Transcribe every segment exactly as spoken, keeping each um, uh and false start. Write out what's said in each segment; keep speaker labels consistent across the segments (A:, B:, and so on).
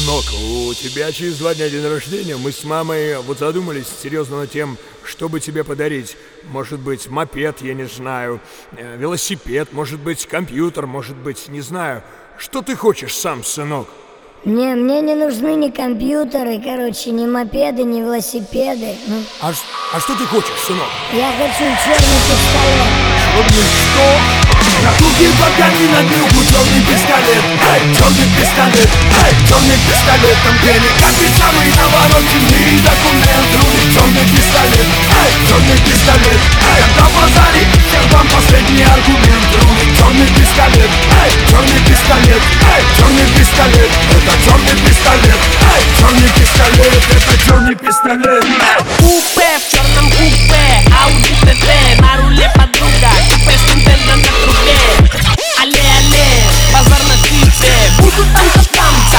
A: Сынок, у тебя через два дня день рождения. Мы с мамой вот задумались серьезно над тем, чтобы тебе подарить. Может быть, мопед, я не знаю, э, велосипед, может быть, компьютер, может быть, не знаю. Что ты хочешь сам, сынок?
B: Не, мне не нужны ни компьютеры, короче, ни мопеды, ни велосипеды. Ну,
A: А, ш- а что ты хочешь, сынок?
B: я хочу черный пистолет.
A: Черный что?
C: Ракушки богами на брюху, черный пистолет, эй, черный пистолет, эй, черный пистолет, там где не каждый самый навороченный документ, рулит черный пистолет, эй, черный пистолет, эй, когда в базаре, всех вам последний аргумент, рулит черный пистолет, эй, черный пистолет, эй, черный пистолет, это черный пистолет, эй, черный пистолет, это черный пистолет.
D: Купе в черном купе, Ауди тэ тэ, на руле подруга, купе с Nintendo на трубе. Але, але, базар на птице, буду танца-танца.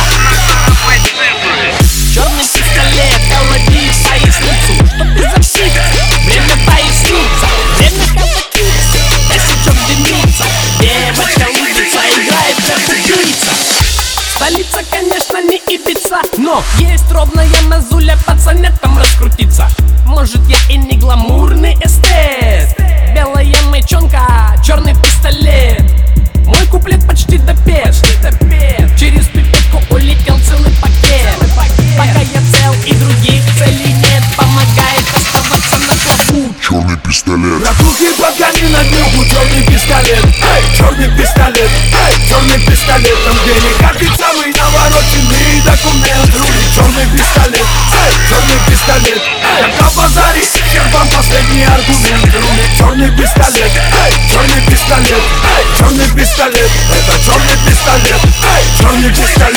D: Черный пистолет, колоди поясницу, чтоб изо всех время поясниться, время колотиться, тысяча дымится, девочка улица играет как убийца. Столица, конечно, не Ибица, но есть ровная мазуля пацанятам раскрутиться. Может, я и не гламурный эстет, белая мечонка, черный пистолет. Мой куплет почти допет, через пипетку улетел целый пакет. Пока я цел и других целей нет, помогает оставаться на плаву
C: Черный пистолет.
A: Ракушки богами на брюху, черный пистолет, эй, черный пистолет, эй, черный пистолет, там где не каждый самый навороченный документ, рулит черный пистолет, эй, черный пистолет, эй, когда в базаре, всех вам последний аргумент, рулит черный пистолет, эй, черный пистолет, эй, черный пистолет, это черный пистолет, эй, черный пистолет.